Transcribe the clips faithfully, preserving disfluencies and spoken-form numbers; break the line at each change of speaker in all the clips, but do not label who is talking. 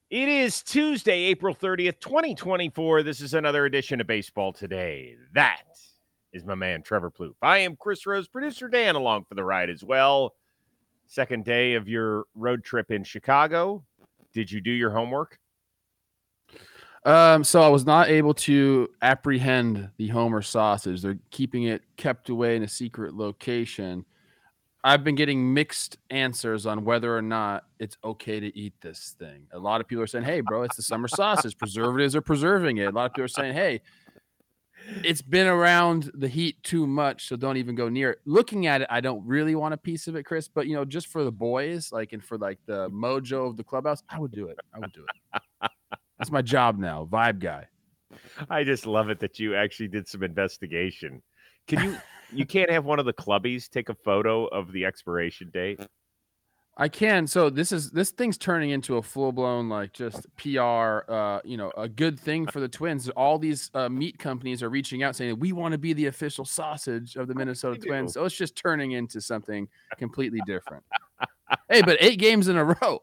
It is Tuesday, April thirtieth, twenty twenty-four. This is another edition of Baseball Today. That is my man, Trevor Plouffe. I am Chris Rose, producer Dan, along for the ride as well. Second day of your road trip in Chicago. Did you do your homework?
Um, so I was not able to apprehend the Homer sausage. They're keeping it kept away in a secret location. I've been getting mixed answers on whether or not it's okay to eat this thing. A lot of people are saying, "Hey, bro, it's the summer sausage. Preservatives are preserving it." A lot of people are saying, "Hey, it's been around the heat too much, so don't even go near it." Looking at it, I don't really want a piece of it, Chris, but you know, just for the boys, like and for like the mojo of the clubhouse, I would do it. I would do it. That's my job now, vibe guy.
I just love it that you actually did some investigation. Can you you can't have one of the clubbies take a photo of the expiration date?
I can. So this is this thing's turning into a full blown like just P R. Uh, you know, a good thing for the Twins. All these uh, meat companies are reaching out saying we want to be the official sausage of the Minnesota
They do.
Twins. So it's just turning into something completely different. Hey, but eight games in a row.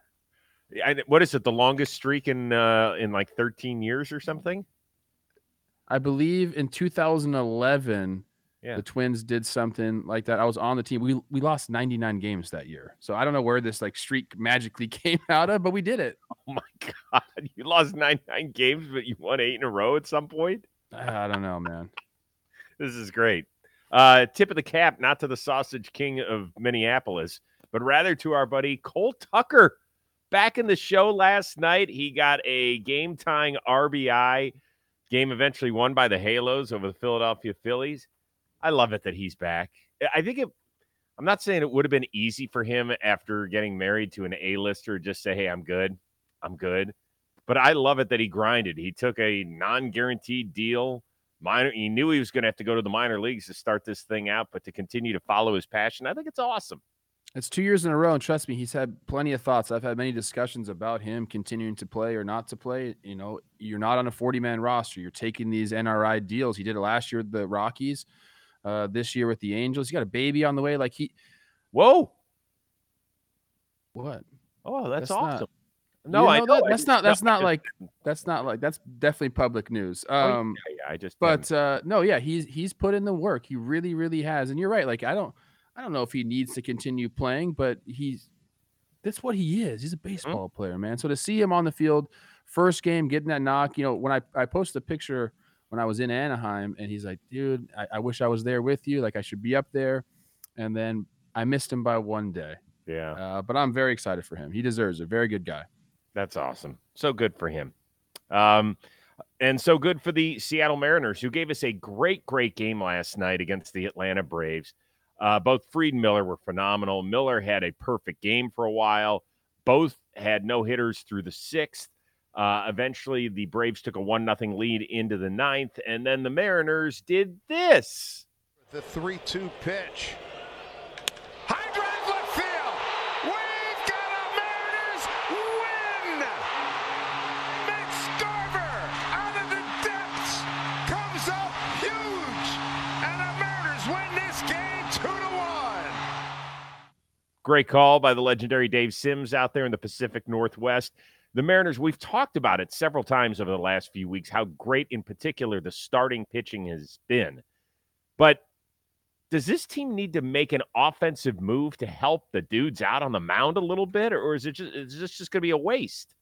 I, what is it? The longest streak in uh, in like thirteen years or something?
I believe in two thousand eleven,
Yeah.
the Twins did something like that. I was on the team. We we lost ninety-nine games that year. So I don't know where this like streak magically came out of, but we did it.
Oh my God. You lost ninety-nine games, but you won eight in a row at some point?
I don't know, man.
This is great. Uh, tip of the cap, not to the sausage king of Minneapolis, but rather to our buddy Cole Tucker. Back in the show last night, he got a game-tying R B I. Game eventually won by the Halos over the Philadelphia Phillies. I love it that he's back. I think it I'm not saying it would have been easy for him after getting married to an A-lister, just say, hey, I'm good. I'm good. But I love it that he grinded. He took a non-guaranteed deal. Minor, he knew he was going to have to go to the minor leagues to start this thing out, but to continue to follow his passion, I think it's awesome.
It's two years in a row, and trust me, he's had plenty of thoughts. I've had many discussions about him continuing to play or not to play. You know, you're not on a forty-man roster. You're taking these N R I deals. He did it last year with the Rockies, uh, this year with the Angels. He got a baby on the way. Like he,
Whoa.
what?
Oh, that's,
That's
awesome.
not.
No,
You
I
know
know.
that
I
that's
just,
not
no,
that's
I
not
just,
like that's not like that's definitely public news.
oh, yeah,
Um,
yeah, I just,
but uh, no, yeah, he's he's put in the work. He really, really has. And you're right. Like I don't, I don't know if he needs to continue playing, but he's that's what he is. He's a
um,
baseball player, man. So to see him on the field, first game, getting that knock, you know, when I, I posted a picture when I was in Anaheim and he's like, dude, I, I wish I was there with you. Like I should be up there. And then I missed him by one day.
yeah,
Uh, but I'm very excited for him. He deserves it. Very good guy.
that's awesome. So good for him. Um, and so good for the Seattle Mariners, who gave us a great, great game last night against the Atlanta Braves. Uh, both Fried and Miller were phenomenal. Miller had a perfect game for a while. Both had no hitters through the sixth. Uh, eventually, the Braves took a one nothing lead into the ninth, and then the Mariners did this.
The three two pitch. High drive left field. We've got a Mariners win. Mitch Garver out of the depths comes up huge, and the Mariners win this game two to one.
Great call by the legendary Dave Sims out there in the Pacific Northwest. The Mariners, we've talked about it several times over the last few weeks, how great in particular the starting pitching has been. But does this team need to make an offensive move to help the dudes out on the mound a little bit, or is it just is this just going to be a waste?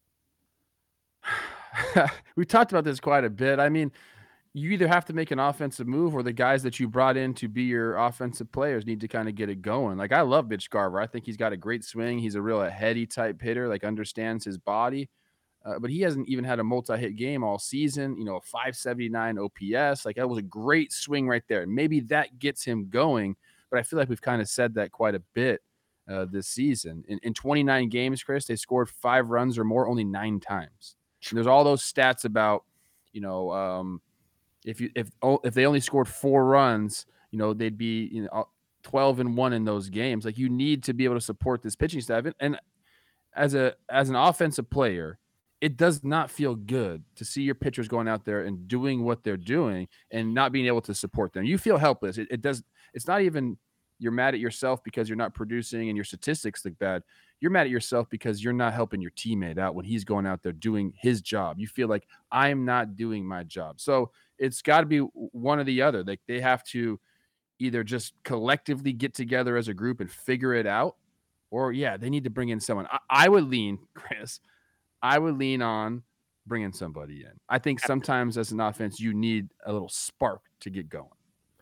We talked about this quite a bit. I mean, you either have to make an offensive move or the guys that you brought in to be your offensive players need to kind of get it going. Like I love Mitch Garver. I think he's got a great swing. He's a real heady type hitter, like understands his body. Uh, but he hasn't even had a multi-hit game all season. You know, a five seventy-nine O P S. Like that was a great swing right there. And maybe that gets him going. But I feel like we've kind of said that quite a bit uh, this season. In, in twenty-nine games, Chris, they scored five runs or more only nine times. And there's all those stats about, you know, um, if you if if they only scored four runs, you know, they'd be you know twelve and one in those games. Like you need to be able to support this pitching staff. And, and as a as an offensive player, it does not feel good to see your pitchers going out there and doing what they're doing and not being able to support them. You feel helpless. It, it does. It's not even you're mad at yourself because you're not producing and your statistics look bad. you're mad at yourself because you're not helping your teammate out when he's going out there doing his job. You feel like I'm not doing my job. So it's got to be one or the other. Like they have to either just collectively get together as a group and figure it out, or yeah, they need to bring in someone. I, I would lean, Chris, I would lean on bringing somebody in. I think sometimes as an offense, you need a little spark to get going.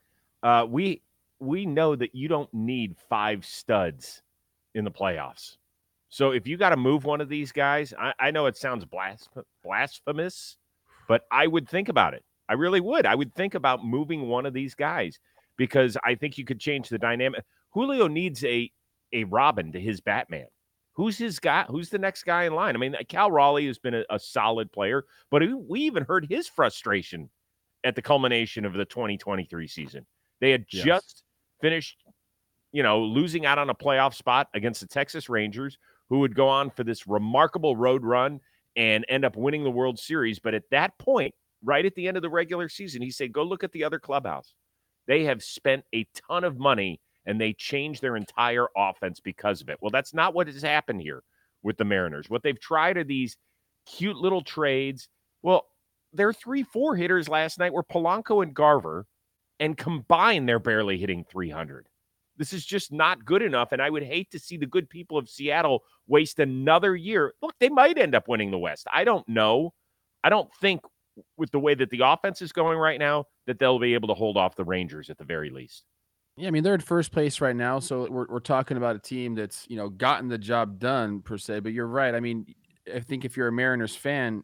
Uh, we we know that you don't need five studs in the playoffs. So if you got to move one of these guys, I, I know it sounds blasph- blasphemous, but I would think about it. I really would. I would think about moving one of these guys because I think you could change the dynamic. Julio needs a a Robin to his Batman. Who's his guy? Who's the next guy in line? I mean, Cal Raleigh has been a, a solid player, but we even heard his frustration at the culmination of the twenty twenty-three season. They had
Yes.
just finished, you know, losing out on a playoff spot against the Texas Rangers, who would go on for this remarkable road run and end up winning the World Series. But at that point, right at the end of the regular season, he said, go look at the other clubhouse. They have spent a ton of money and they changed their entire offense because of it. Well, that's not what has happened here with the Mariners. What they've tried are these cute little trades. Well, their three four hitters last night were Polanco and Garver, and combined, they're barely hitting three hundred. This is just not good enough, and I would hate to see the good people of Seattle waste another year. Look, they might end up winning the West. I don't know. I don't think with the way that the offense is going right now that they'll be able to hold off the Rangers at the very least.
Yeah, I mean, they're in first place right now, so we're we're talking about a team that's, you know, gotten the job done per se, but you're right. I mean, I think if you're a Mariners fan,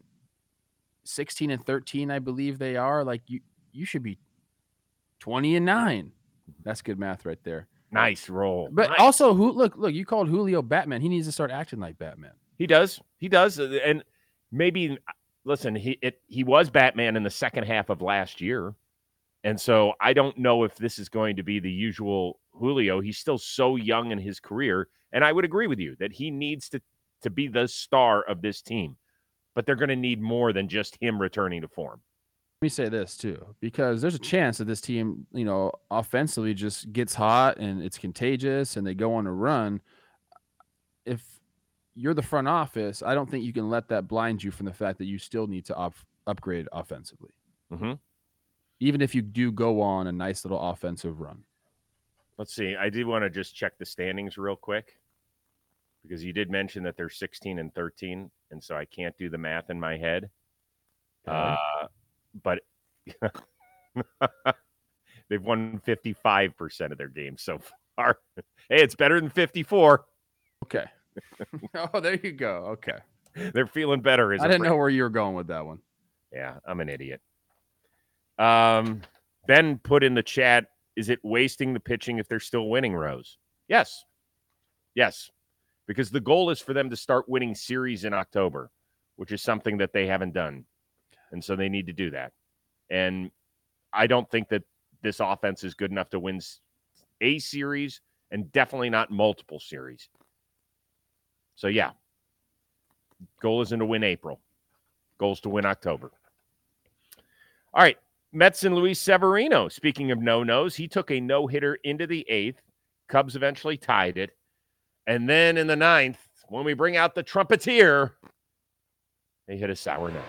sixteen and thirteen, I believe they are, like you you should be twenty and nine. That's good math right there.
Nice roll.
But
Nice.
also, who look, look, you called Julio Batman. He needs to start acting like Batman.
He does. He does. And maybe, listen, he it, he was Batman in the second half of last year. And so I don't know if this is going to be the usual Julio. He's still so young in his career. And I would agree with you that he needs to, to be the star of this team. But they're going to need more than just him returning to form.
Let me say this too, because there's a chance that this team, you know, offensively just gets hot and it's contagious and they go on a run. If you're the front office, I don't think you can let that blind you from the fact that you still need to op- upgrade offensively.
Mm-hmm.
Even if you do go on a nice little offensive run.
Let's see. I do want to just check the standings real quick because you did mention that they're sixteen and thirteen, and so I can't do the math in my head.
Okay.
Uh, but they've won fifty-five percent of their games so far. Hey, it's better than fifty-four.
Okay. Oh, there you go. Okay.
They're feeling better. As
I
a
didn't
franchise.
know where you were going with that one.
Yeah, I'm an idiot. Um, Ben put in the chat, is it wasting the pitching if they're still winning, Rose? Yes. Yes. Because the goal is for them to start winning series in October, which is something that they haven't done. And so they need to do that. And I don't think that this offense is good enough to win a series and definitely not multiple series. So, yeah. Goal isn't to win April. Goal is to win October. All right. Mets and Luis Severino. Speaking of no-nos, he took a no-hitter into the eighth. Cubs eventually tied it. And then in the ninth, when we bring out the trumpeter, they hit a sour note.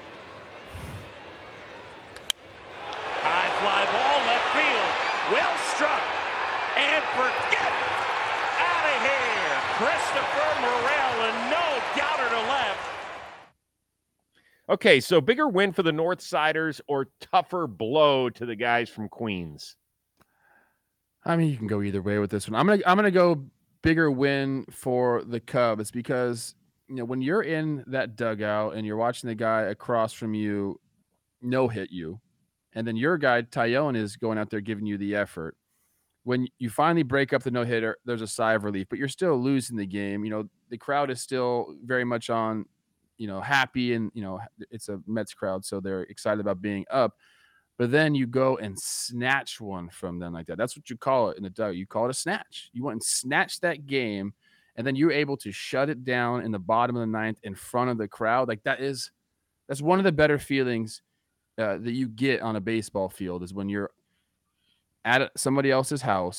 High fly ball, left field. Well struck. And forget it. Out of here. Christopher Morel, and no doubter to left.
Okay, so bigger win for the North Siders or tougher blow to the guys from Queens?
I mean, you can go either way with this one. I'm gonna I'm gonna go bigger win for the Cubs because, you know, when you're in that dugout and you're watching the guy across from you no hit you, and then your guy Tyone is going out there giving you the effort. When you finally break up the no hitter, there's a sigh of relief, but you're still losing the game. You know, the crowd is still very much on, you know, happy, and, you know, it's a Mets crowd, so they're excited about being up. But then you go and snatch one from them like that. That's what you call it in the dugout. You call it a snatch. You went and snatched that game, and then you're able to shut it down in the bottom of the ninth in front of the crowd. Like that is, that's one of the better feelings uh, that you get on a baseball field is when you're at somebody else's house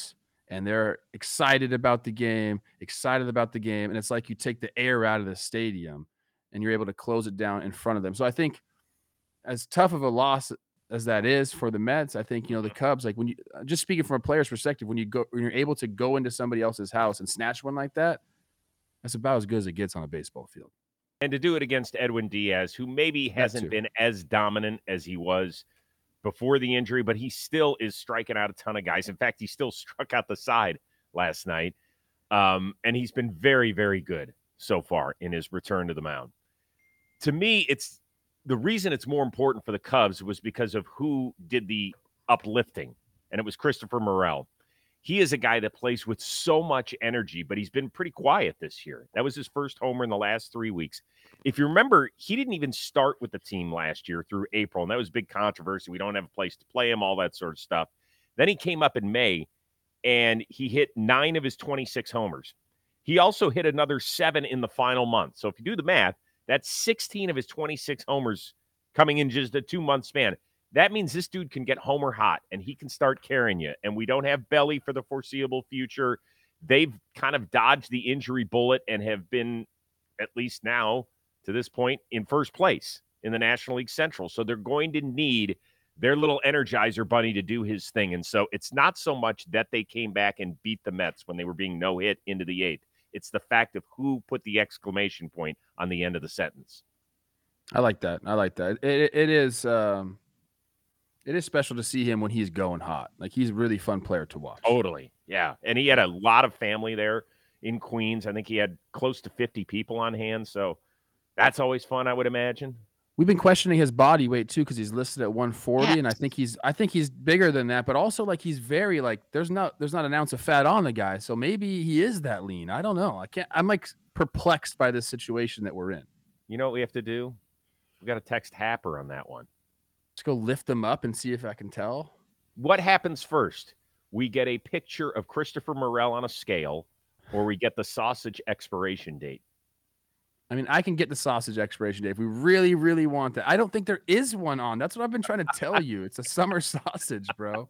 and they're excited about the game, excited about the game, and it's like you take the air out of the stadium and you're able to close it down in front of them. So I think as tough of a loss as that is for the Mets, I think, you know, the Cubs, like when you just speaking from a player's perspective, when you go when you're able to go into somebody else's house and snatch one like that, that's about as good as it gets on a baseball field.
And to do it against Edwin Diaz, who maybe hasn't been as dominant as he was before the injury, but he still is striking out a ton of guys. In fact, he still struck out the side last night. Um, and he's been very, very good so far in his return to the mound. To me, it's the reason it's more important for the Cubs was because of who did the uplifting, and it was Christopher Morel. He is a guy that plays with so much energy, but he's been pretty quiet this year. That was his first homer in the last three weeks. If you remember, he didn't even start with the team last year through April, and that was big controversy. We don't have a place to play him, all that sort of stuff. Then he came up in May, and he hit nine of his twenty-six homers. He also hit another seven in the final month. So if you do the math, that's sixteen of his twenty-six homers coming in just a two-month span. That means this dude can get homer hot, and he can start carrying you. And we don't have Belly for the foreseeable future. They've kind of dodged the injury bullet and have been, at least now, to this point, in first place in the National League Central. So they're going to need their little Energizer bunny to do his thing. And so it's not so much that they came back and beat the Mets when they were being no-hit into the eighth. It's the fact of who put the exclamation point on the end of the sentence.
I like that. I like that. It, it is um, it is special to see him when he's going hot. Like, he's a really fun player to watch.
Totally, yeah. And he had a lot of family there in Queens. I think he had close to fifty people on hand, so that's always fun, I would imagine.
We've been questioning his body weight too, because he's listed at one forty, yes. and I think he's I think he's bigger than that, but also like he's very like there's not there's not an ounce of fat on the guy, so maybe he is that lean. I don't know. I can't. I'm like perplexed by this situation that we're in.
You know what we have to do? We got to text Happer on that one.
Let's go lift them up and see if I can tell.
What happens first? We get a picture of Christopher Morel on a scale, or we get the sausage expiration date.
I mean, I can get the sausage expiration date if we really, really want that. I don't think there is one on. That's what I've been trying to tell you. It's a summer sausage, bro.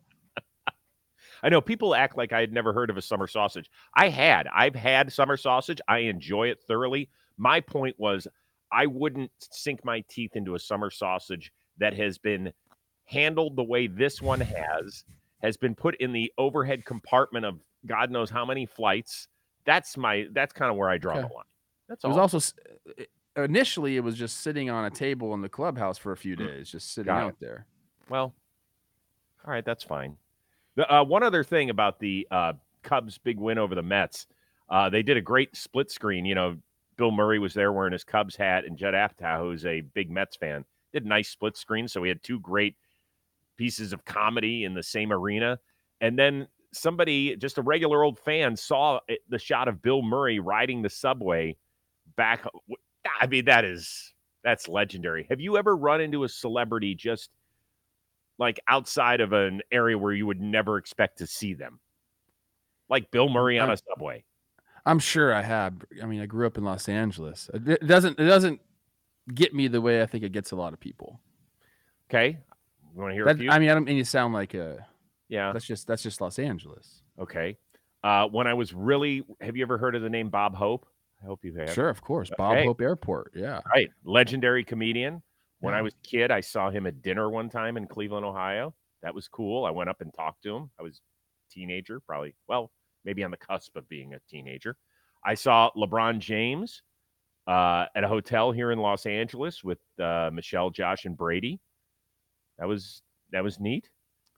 I know people act like I had never heard of a summer sausage. I had. I've had summer sausage. I enjoy it thoroughly. My point was I wouldn't sink my teeth into a summer sausage that has been handled the way this one has, has been put in the overhead compartment of God knows how many flights. That's my. That's kind of where I draw okay. the line. That's all.
It was also initially it was just sitting on a table in the clubhouse for a few days, just sitting out there.
Well, all right, that's fine. The uh, one other thing about the uh, Cubs' big win over the Mets, uh, they did a great split screen. You know, Bill Murray was there wearing his Cubs hat, and Judd Apatow, who's a big Mets fan, did a nice split screen. So we had two great pieces of comedy in the same arena, and then somebody, just a regular old fan, saw it, the shot of Bill Murray riding the subway back. I mean, that is that's legendary. Have you ever run into a celebrity just like outside of an area where you would never expect to see them, like Bill Murray on a subway?
I'm sure I have. I mean, I grew up in Los Angeles. It doesn't it doesn't get me the way I think it gets a lot of people.
Okay, you want to hear
that,
a few?
I mean, I don't mean you sound like a
yeah.
That's just that's just Los Angeles.
Okay. Uh, when I was really, have you ever heard of the name Bob Hope? I hope you have.
Sure, of course. Bob
okay.
Hope Airport. Yeah.
Right. Legendary comedian. When
yeah.
I was a kid, I saw him at dinner one time in Cleveland, Ohio. That was cool. I went up and talked to him. I was a teenager, probably, well, maybe on the cusp of being a teenager. I saw LeBron James uh, at a hotel here in Los Angeles with uh, Michelle, Josh, and Brady. That was that was neat.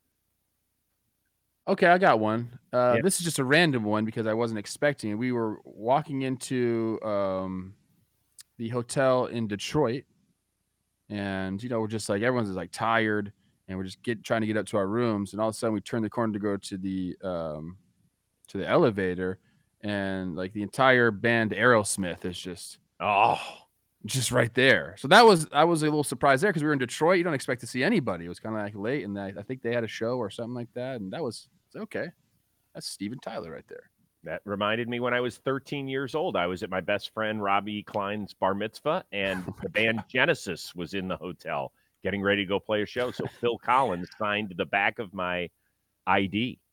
Okay, I got one. Uh,
yeah.
This is just a random one because I wasn't expecting it. We were walking into um, the hotel in Detroit, and you know we're just like everyone's just like tired, and we're just get trying to get up to our rooms, and all of a sudden we turn the corner to go to the um, to the elevator, and like the entire band Aerosmith is just
oh
just right there. So that was I was a little surprised there because we were in Detroit. You don't expect to see anybody. It was kind of like late, and I, I think they had a show or something like that, and that was okay. That's Steven Tyler right there.
That reminded me when I was thirteen years old. I was at my best friend Robbie Klein's bar mitzvah, and oh the band God. Genesis was in the hotel getting ready to go play a show. So Phil Collins signed the back of my I D.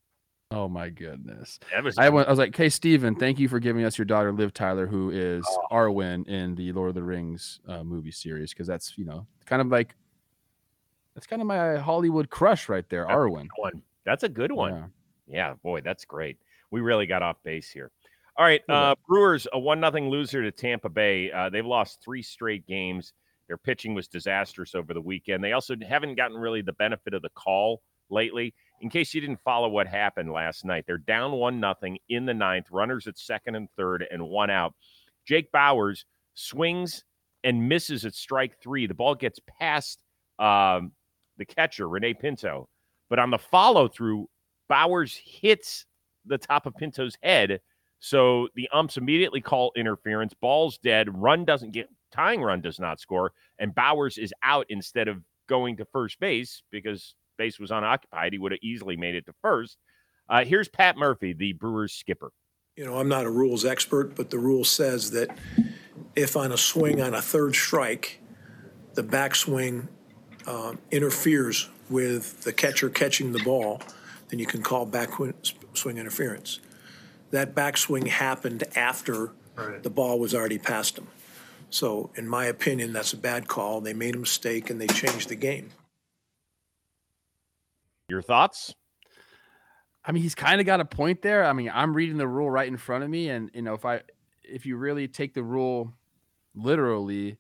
Oh my goodness.
That was
I went, I was like, hey, Steven, thank you for giving us your daughter, Liv Tyler, who is
Oh.
Arwen in the Lord of the Rings uh, movie series. Cause that's, you know, kind of like, that's kind of my Hollywood crush right there.
That's a
Arwen.
good one. That's a good one.
Yeah.
Yeah, boy, that's great. We really got off base here. All right,
Little
uh, Brewers, a one nothing loser to Tampa Bay. Uh, they've lost three straight games. Their pitching was disastrous over the weekend. They also haven't gotten really the benefit of the call lately. In case you didn't follow what happened last night, they're down one nothing in the ninth, runners at second and third, and one out. Jake Bauers swings and misses at strike three. The ball gets past um, the catcher, Rene Pinto. But on the follow-through, Bauers hits the top of Pinto's head, so the umps immediately call interference. Ball's dead. Run doesn't get tying run does not score, and Bauers is out instead of going to first base because base was unoccupied. He would have easily made it to first. Uh, here's Pat Murphy, the Brewers skipper.
You know, I'm not a rules expert, but the rule says that if on a swing on a third strike, the backswing um, interferes with the catcher catching the ball, then you can call back swing interference. That backswing happened after right. the ball was already past him. So, in my opinion, that's a bad call. They made a mistake and they changed the game.
Your thoughts?
I mean, he's kind of got a point there. I mean, I'm reading the rule right in front of me, and you know, if I if you really take the rule literally,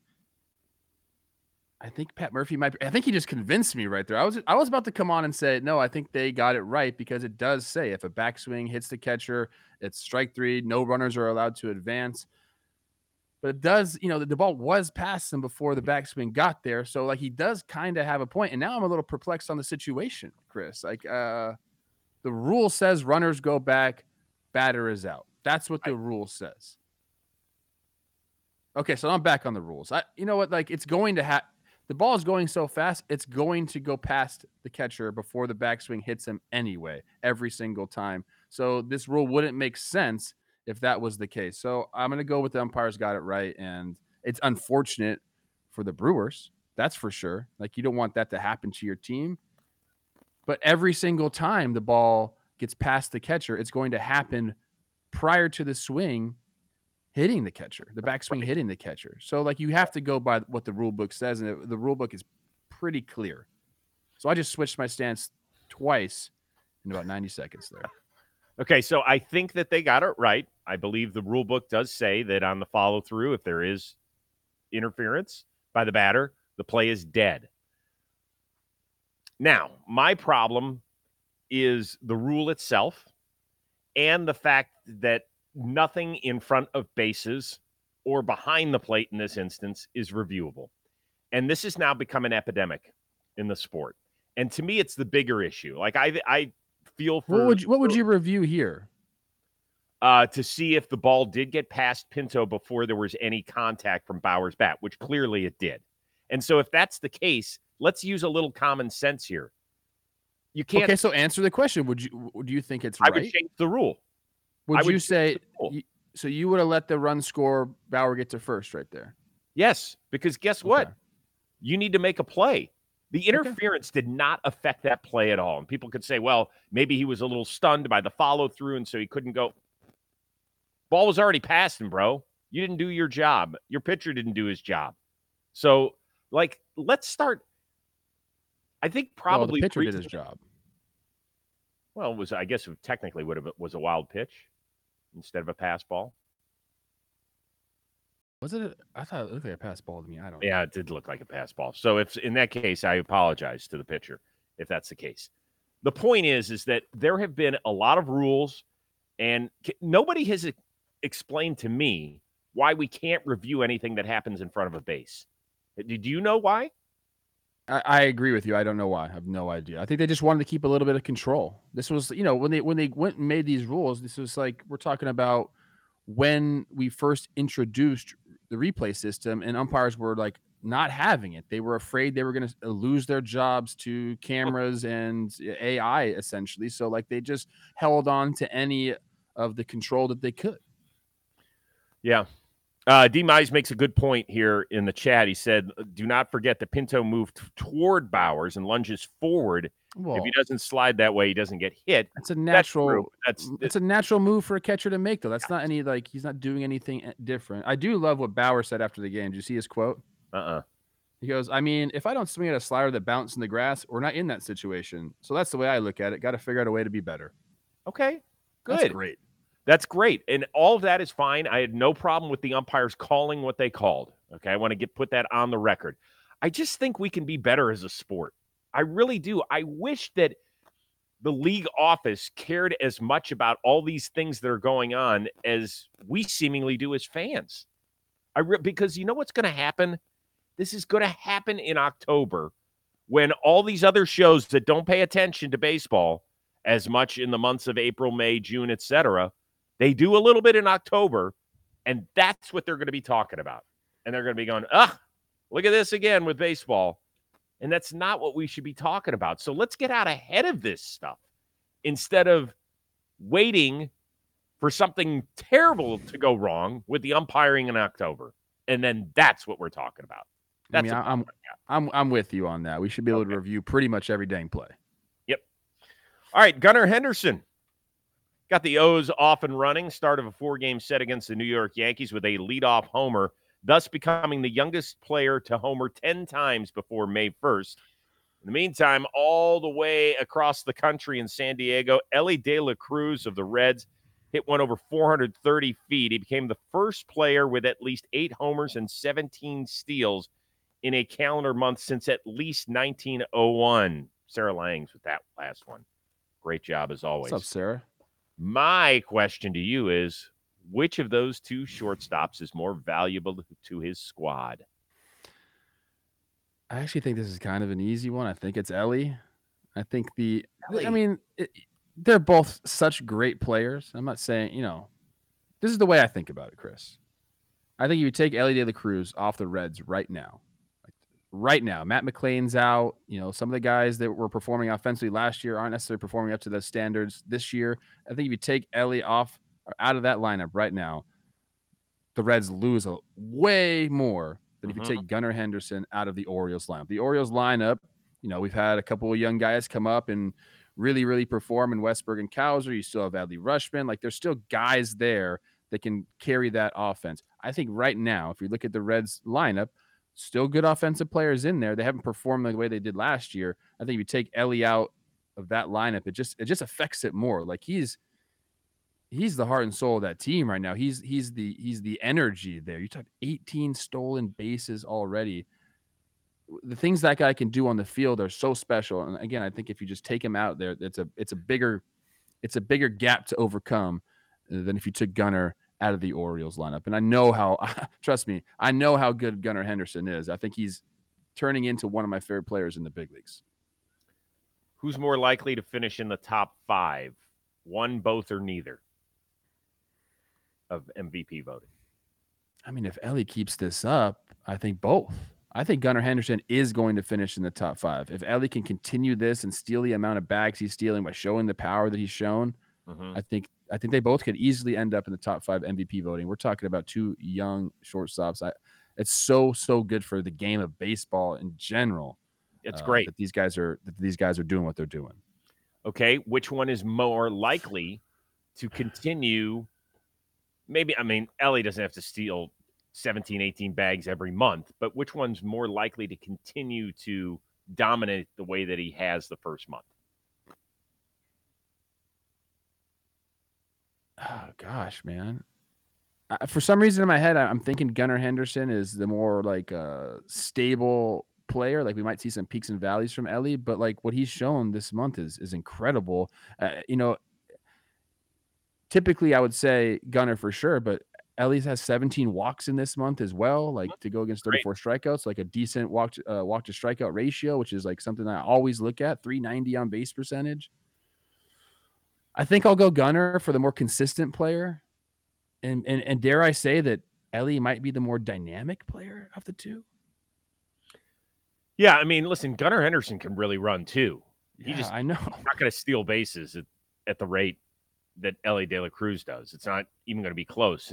I think Pat Murphy might be, I think he just convinced me right there. I was I was about to come on and say, no, I think they got it right because it does say if a backswing hits the catcher, it's strike three, no runners are allowed to advance. But it does, you know, the, the ball was past him before the backswing got there. So, like, he does kind of have a point. And now I'm a little perplexed on the situation, Chris. Like, uh, the rule says runners go back, batter is out. That's what the rule says. Okay, so I'm back on the rules. I, you know what? Like, it's going to have the ball is going so fast, it's going to go past the catcher before the backswing hits him anyway, every single time. So this rule wouldn't make sense if that was the case. So I'm going to go with the umpires got it right. And it's unfortunate for the Brewers. That's for sure. Like, you don't want that to happen to your team. But every single time the ball gets past the catcher, it's going to happen prior to the swing hitting the catcher, the backswing hitting the catcher. So, like, you have to go by what the rule book says, and the rule book is pretty clear. So I just switched my stance twice in about ninety seconds there.
Okay, so I think that they got it right. I believe the rule book does say that on the follow-through, if there is interference by the batter, the play is dead. Now, my problem is the rule itself and the fact that nothing in front of bases or behind the plate in this instance is reviewable. And this has now become an epidemic in the sport. And to me, it's the bigger issue. Like, I I feel for...
What would you, what would you review here?
Uh, to see if the ball did get past Pinto before there was any contact from Bauers' bat, which clearly it did. And so if that's the case, let's use a little common sense here. You can't...
Okay, so answer the question. Would you do you think it's
I
right?
would change the rule.
Would,
would
you say
you,
so? You would have let the run score Bauer get to first right there.
Yes, because guess what?
Okay.
You need to make a play. The interference okay. did not affect that play at all. And people could say, well, maybe he was a little stunned by the follow through, and so he couldn't go. Ball was already past him, bro. You didn't do your job. Your pitcher didn't do his job. So, like, let's start. I think probably
well, the pitcher did his job.
Well, it was I guess it technically would have was a wild pitch instead of a pass ball.
Was it? A, I thought it looked like a pass ball to me. I don't know.
Yeah, it did look like a pass ball. So if in that case, I apologize to the pitcher if that's the case. The point is, is that there have been a lot of rules, and nobody has explained to me why we can't review anything that happens in front of a base. Do you know why?
I, I agree with you. I don't know why. I have no idea. I think they just wanted to keep a little bit of control. This was, you know, when they when they went and made these rules, this was like we're talking about when we first introduced the replay system, and umpires were like not having it. They were afraid they were going to lose their jobs to cameras and A I essentially. So like they just held on to any of the control that they could.
Yeah. Uh, D. Mize makes a good point here in the chat. He said, do not forget that Pinto moved toward Bowers and lunges forward.
Well,
if he doesn't slide that way, he doesn't get hit.
It's a natural.
That's, That's
it's a natural move for a catcher to make, though. That's not any like he's not doing anything different. I do love what Bauer said after the game. Did you see his quote?
Uh-uh.
He goes, I mean, if I don't swing at a slider that bounces in the grass, we're not in that situation. So that's the way I look at it. Got to figure out a way to be better.
Okay, good.
That's great.
That's great. And all of that is fine. I had no problem with the umpires calling what they called. Okay, I want to get put that on the record. I just think we can be better as a sport. I really do. I wish that the league office cared as much about all these things that are going on as we seemingly do as fans. I re- because you know what's going to happen? This is going to happen in October when all these other shows that don't pay attention to baseball as much in the months of April, May, June, et cetera, they do a little bit in October, and that's what they're going to be talking about. And they're going to be going, ugh, look at this again with baseball. And that's not what we should be talking about. So let's get out ahead of this stuff instead of waiting for something terrible to go wrong with the umpiring in October. And then that's what we're talking about. That's
I mean, I'm, I'm I'm with you on that. We should be able okay. to review pretty much every dang play.
Yep. All right, Gunnar Henderson got the O's off and running. Start of a four-game set against the New York Yankees with a leadoff homer, thus becoming the youngest player to homer ten times before May first. In the meantime, all the way across the country in San Diego, Elly De La Cruz of the Reds hit one over four hundred thirty feet. He became the first player with at least eight homers and seventeen steals in a calendar month since at least nineteen oh one. Sarah Langs with that last one. Great job as always.
What's up, Sarah?
My question to you is, which of those two shortstops is more valuable to his squad?
I actually think this is kind of an easy one. I think it's Elly. I think the
Elly.
I mean, it, they're both such great players. I'm not saying, you know, this is the way I think about it, Chris. I think if you take Elly De La Cruz off the Reds right now, like right now, Matt McLain's out. You know, some of the guys that were performing offensively last year aren't necessarily performing up to those standards this year. I think if you take Elly off or out of that lineup right now, the Reds lose a way more than mm-hmm. if you take Gunnar Henderson out of the Orioles lineup. The Orioles lineup, you know, we've had a couple of young guys come up and really, really perform in Westberg and Cowser. You still have Adley Rutschman. Like, there's still guys there that can carry that offense. I think right now, if you look at the Reds lineup, still good offensive players in there. They haven't performed the way they did last year. I think if you take Elly out of that lineup, it just it just affects it more. Like, he's he's the heart and soul of that team right now. He's he's the he's the energy there. You talk eighteen stolen bases already. The things that guy can do on the field are so special. And again, I think if you just take him out there, it's a it's a bigger it's a bigger gap to overcome than if you took Gunnar out of the Orioles lineup. And I know how, trust me, I know how good Gunnar Henderson is. I think he's turning into one of my favorite players in the big leagues.
Who's more likely to finish in the top five? One, both, or neither of M V P voting?
I mean, if Elly keeps this up, I think both. I think Gunnar Henderson is going to finish in the top five. If Elly can continue this and steal the amount of bags he's stealing by showing the power that he's shown, mm-hmm. I think I think they both could easily end up in the top five M V P voting. We're talking about two young shortstops. I, it's so so good for the game of baseball in general.
It's
uh,
great
that these guys are that these guys are doing what they're doing.
Okay, which one is more likely to continue? Maybe I mean Elly doesn't have to steal seventeen, eighteen bags every month, but which one's more likely to continue to dominate the way that he has the first month?
Oh, gosh, man. Uh, for some reason in my head, I'm thinking Gunnar Henderson is the more like uh, stable player. Like, we might see some peaks and valleys from Elly, but like what he's shown this month is is incredible. Uh, you know, typically I would say Gunnar for sure, but Elly has seventeen walks in this month as well, like to go against thirty-four Great. strikeouts, like a decent walk to, uh, walk to strikeout ratio, which is like something I always look at, three ninety on base percentage. I think I'll go Gunnar for the more consistent player. And, and and dare I say that Elly might be the more dynamic player of the two?
Yeah, I mean, listen, Gunnar Henderson can really run too. He
yeah,
just
I know.
He's not going to steal bases at, at the rate that Elly De La Cruz does. It's not even going to be close.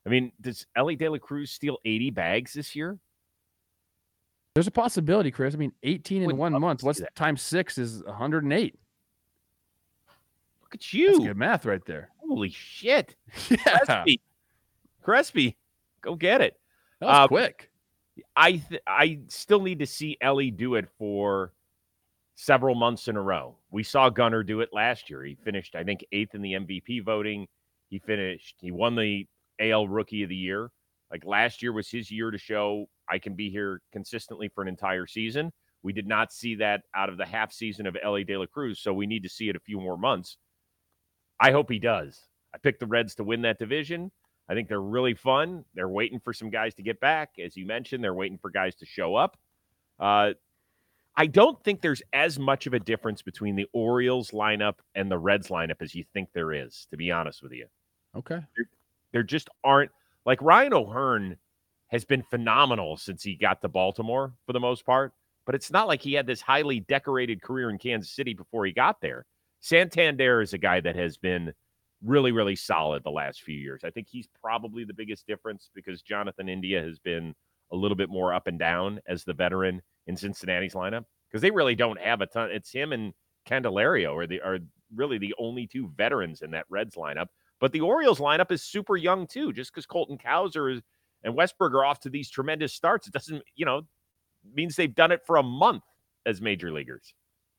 I mean, does Ellie De La Cruz steal eighty bags this year?
There's a possibility, Chris. I mean, eighteen in
Would
one
love to
month.
see
What's
that.
times six is one hundred eight.
Look at
That's
you.
good math right there.
Holy shit.
Yeah, that
Crespi. Crespi, go get it.
was
Um,
quick.
I th- I still need to see Ellie do it for several months in a row. We saw Gunnar do it last year. He finished, I think, eighth in the M V P voting. He finished, he won the A L Rookie of the Year. Like last year was his year to show I can be here consistently for an entire season. We did not see that out of the half season of Ellie De La Cruz, so we need to see it a few more months. I hope he does. I picked the Reds to win that division. I think they're really fun. They're waiting for some guys to get back. As you mentioned, they're waiting for guys to show up. Uh, I don't think there's as much of a difference between the Orioles lineup and the Reds lineup as you think there is, to be honest with you.
Okay.
There just aren't – like Ryan O'Hearn has been phenomenal since he got to Baltimore for the most part, but it's not like he had this highly decorated career in Kansas City before he got there. Santander is a guy that has been really, really solid the last few years. I think he's probably the biggest difference because Jonathan India has been a little bit more up and down as the veteran in Cincinnati's lineup because they really don't have a ton. It's him and Candelario are the are really the only two veterans in that Reds lineup. But the Orioles lineup is super young too. Just because Colton Cowser is, and Westberg are off to these tremendous starts, it doesn't, you know, means they've done it for a month as major leaguers.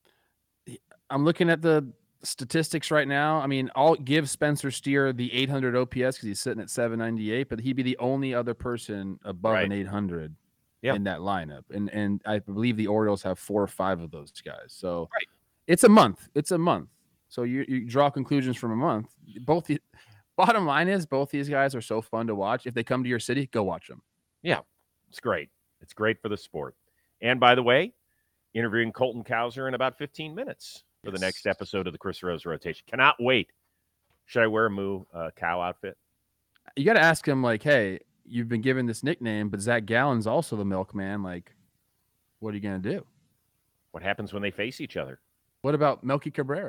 I'm looking at the statistics right now. I mean, I'll give Spencer Steer the eight hundred O P S because he's sitting at seven ninety-eight, but he'd be the only other person above
Right.
an eight hundred
Yeah.
in that lineup. And and I believe the Orioles have four or five of those guys. So
Right.
it's a month. It's a month. So you, you draw conclusions from a month. Both the bottom line is both these guys are so fun to watch. If they come to your city, go watch them.
Yeah, it's great. It's great for the sport. And by the way, interviewing Colton Cowser in about fifteen minutes for the
Yes.
next episode of the Chris Rose Rotation. Cannot wait. Should I wear a Moo uh, cow outfit?
You got to ask him, like, hey, you've been given this nickname, but Zach Gallen's also the milkman. Like, what are you going to do?
What happens when they face each other?
What about Melky Cabrera?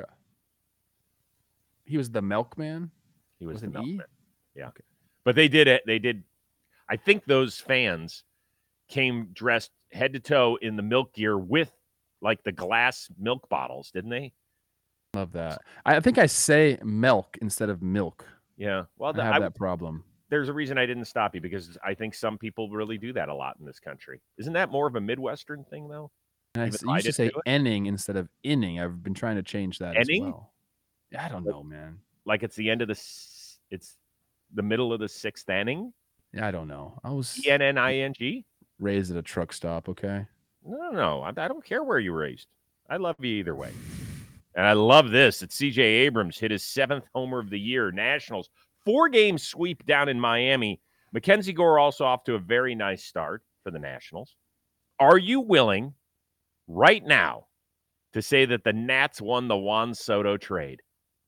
He was the milkman.
He was
With
the
an E?
milkman. Yeah. But they did it. They did. I think those fans came dressed head to toe in the milk gear with like the glass milk bottles, didn't they?
Love that. I think I say milk instead of milk.
Yeah. Well,
I
the,
have
I,
that problem.
there's a reason I didn't stop you because I think some people really do that a lot in this country. Isn't that more of a Midwestern thing, though?
And I
Even
s-
though I
used to
didn't
say
do it?
enning instead of inning. I've been trying to change that
Enning?
as well. I don't know, man.
Like it's the end of the, s- it's the middle of the sixth inning.
Yeah, I don't know. I was
E N N I N G.
raised at a truck stop. Okay.
No, no, no. I, I don't care where you were raised. I love you either way. And I love this. That C J Abrams hit his seventh homer of the year. Nationals four game sweep down in Miami. Mackenzie Gore also off to a very nice start for the Nationals. Are you willing right now to say that the Nats won the Juan Soto trade?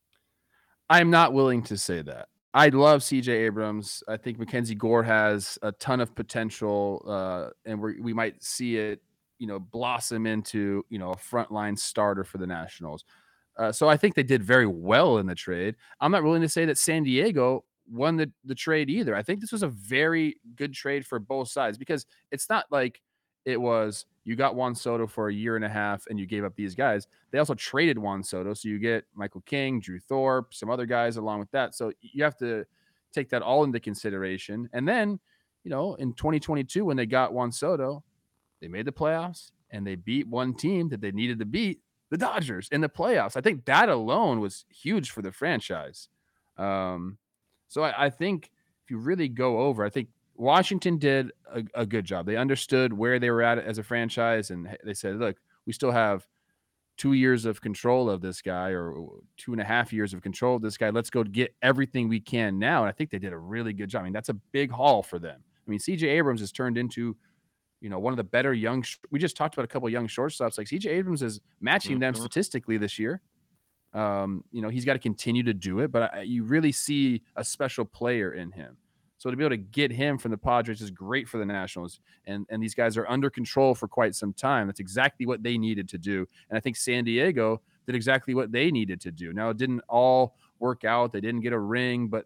I'm not willing to say that. I love C J Abrams. I think Mackenzie Gore has a ton of potential, uh, and we we might see it, you know, blossom into, you know, a frontline starter for the Nationals. Uh, so I think they did very well in the trade. I'm not willing to say that San Diego won the, the trade either. I think this was a very good trade for both sides because it's not like it was you got Juan Soto for a year and a half and you gave up these guys. They also traded Juan Soto. So you get Michael King, Drew Thorpe, some other guys along with that. So you have to take that all into consideration. And then, you know, in twenty twenty-two, when they got Juan Soto, they made the playoffs and they beat one team that they needed to beat, the Dodgers, in the playoffs. I think that alone was huge for the franchise. Um, so I, I think if you really go over, I think Washington did a, a good job. They understood where they were at as a franchise, and they said, look, we still have two years of control of this guy or two and a half years of control of this guy. Let's go get everything we can now. And I think they did a really good job. I mean, that's a big haul for them. I mean, C J Abrams has turned into, you know, one of the better young sh- – we just talked about a couple of young shortstops. Like C J Abrams is matching them
Mhm.
statistically this year. Um, you know, he's got to continue to do it, but I, you really see a special player in him. So to be able to get him from the Padres is great for the Nationals. And, and these guys are under control for quite some time. That's exactly what they needed to do. And I think San Diego did exactly what they needed to do. Now, it didn't all work out. They didn't get a ring, but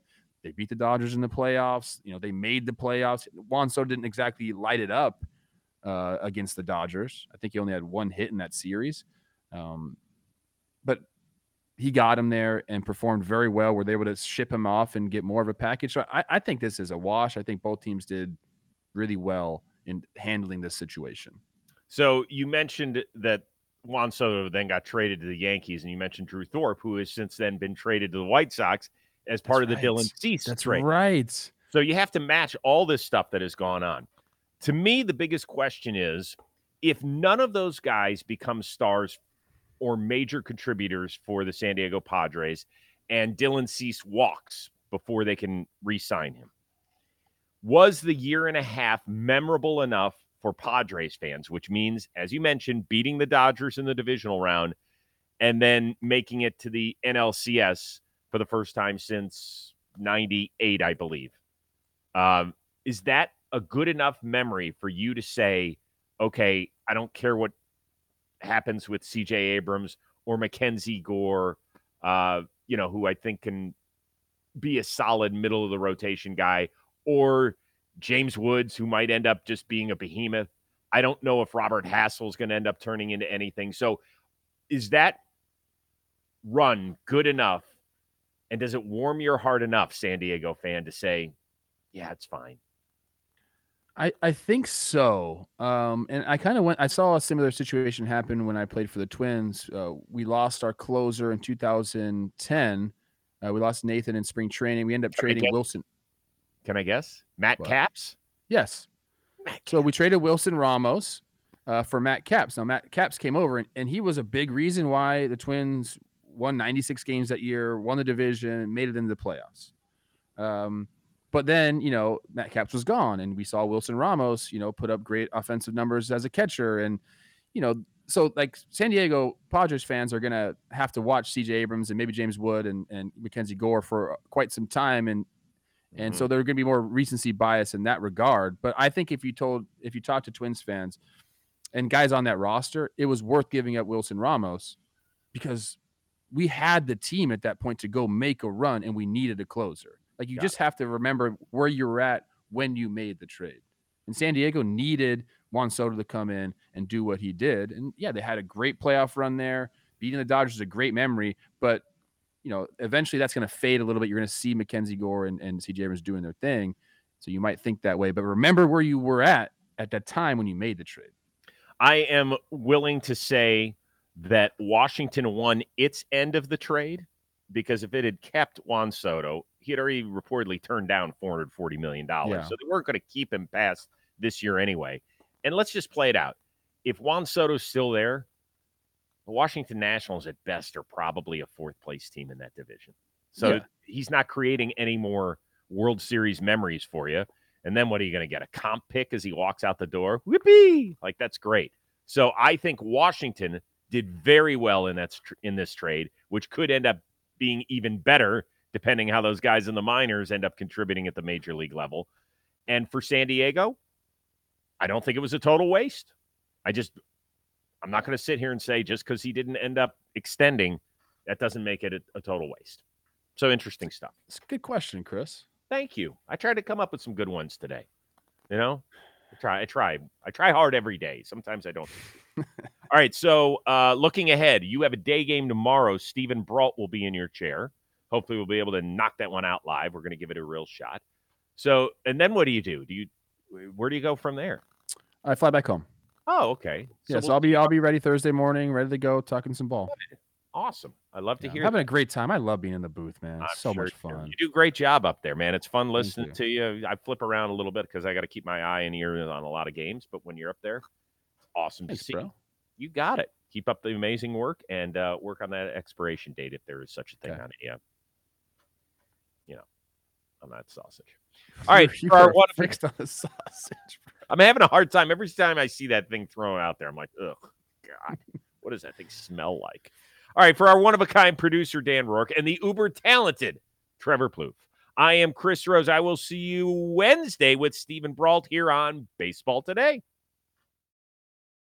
They beat the Dodgers in the playoffs. You know, they made the playoffs. Juan Soto didn't exactly light it up uh, against the Dodgers. I think he only had one hit in that series. Um, but he got him there and performed very well. Were they able to ship him off and get more of a package? So I, I think this is a wash. I think both teams did really well in handling this situation. So
you mentioned that Juan Soto then got traded to the Yankees, and you mentioned Drew Thorpe, who has since then been traded to the White Sox as part
That's
of the
right.
Dylan Cease
That's
trade.
right.
So you have to match all this stuff that has gone on. To me, the biggest question is, if none of those guys become stars or major contributors for the San Diego Padres and Dylan Cease walks before they can re-sign him, was the year and a half memorable enough for Padres fans, which means, as you mentioned, beating the Dodgers in the divisional round and then making it to the N L C S for the first time since ninety-eight, I believe. Um, is that a good enough memory for you to say, okay, I don't care what happens with C J Abrams or Mackenzie Gore, uh, you know, who I think can be a solid middle of the rotation guy, or James Woods, who might end up just being a behemoth. I don't know if Robert Hassel is going to end up turning into anything. So is that run good enough? And does it warm your heart enough, San Diego fan, to say, yeah, it's fine?
I, I think so. Um, and I kind of went, I saw a similar situation happen when I played for the Twins. Uh, we lost our closer in two thousand ten. Uh, we lost Nathan in spring training. We ended up
Can I
trading
guess?
Wilson.
Can I guess? Matt
What?
Capps?
Yes.
Matt
So we
Capps.
traded Wilson Ramos uh, for Matt Capps. Now, Matt Capps came over, and, and he was a big reason why the Twins won ninety-six games that year, won the division, and made it into the playoffs. Um, but then, you know, Matt Capps was gone, and we saw Wilson Ramos, you know, put up great offensive numbers as a catcher. And, you know, so like San Diego Padres fans are going to have to watch C J Abrams and maybe James Wood and, and Mackenzie Gore for quite some time. And, and
Mhm.
so there's going to be more recency bias in that regard. But I think if you told, if you talk to Twins fans and guys on that roster, it was worth giving up Wilson Ramos because we had the team at that point to go make a run, and we needed a closer. Like, you
Got
just have to remember where you were at when you made the trade. And San Diego needed Juan Soto to come in and do what he did. And yeah, they had a great playoff run there. Beating the Dodgers is a great memory, but you know, eventually that's going to fade a little bit. You're going to see Mackenzie Gore and, and C J Abrams doing their thing. So you might think that way, but remember where you were at at that time when you made the trade.
I am willing to say that Washington won its end of the trade, because if it had kept Juan Soto, he had already reportedly turned down four hundred forty million dollars.
Yeah.
So they weren't going to keep him past this year anyway. And let's just play it out. If Juan Soto's still there, the Washington Nationals at best are probably a fourth place team in that division. So
Yeah.
he's not creating any more World Series memories for you. And then what are you going to get? A comp pick as he walks out the door? Whippy! Like, that's great. So I think Washington did very well in that in this trade, which could end up being even better depending how those guys in the minors end up contributing at the major league level. And for San Diego, I don't think it was a total waste. I just, I'm not going to sit here and say just because he didn't end up extending, that doesn't make it a, a total waste. So interesting stuff.
It's a good question, Chris.
Thank you. I tried to come up with some good ones today. You know, I try, I try, I try hard every day. Sometimes I don't. All right. So uh, looking ahead, you have a day game tomorrow. Stephen Brault will be in your chair. Hopefully we'll be able to knock that one out live. We're going to give it a real shot. So, and then what do you do? Do you, where do you go from there?
I fly back home.
Oh, okay.
Yeah, so
we'll-
I'll be I'll be ready Thursday morning, ready to go, talking some ball.
awesome. I love to
Yeah,
hear
I'm having
that.
a great time. I love being in the booth, man.
I'm
It's so
sure
much
you do.
fun.
You do a great job up there, man. It's fun listening
you.
to you. I flip around a little bit because I got to keep my eye and ear on a lot of games. But when you're up there, it's awesome
Thanks,
to see.
bro.
You got it. Keep up the amazing work and uh, work on that expiration date if there is such a thing
Okay.
on it. Yeah. You know, on that sausage. All right.
you
for our
are
one-
fixed on the sausage.
I'm having a hard time. Every time I see that thing thrown out there, I'm like, ugh, God, what does that thing smell like? All right, for our one-of-a-kind producer, Dan Rourke, and the uber-talented Trevor Plouffe, I am Chris Rose. I will see you Wednesday with Stephen Brault here on Baseball Today.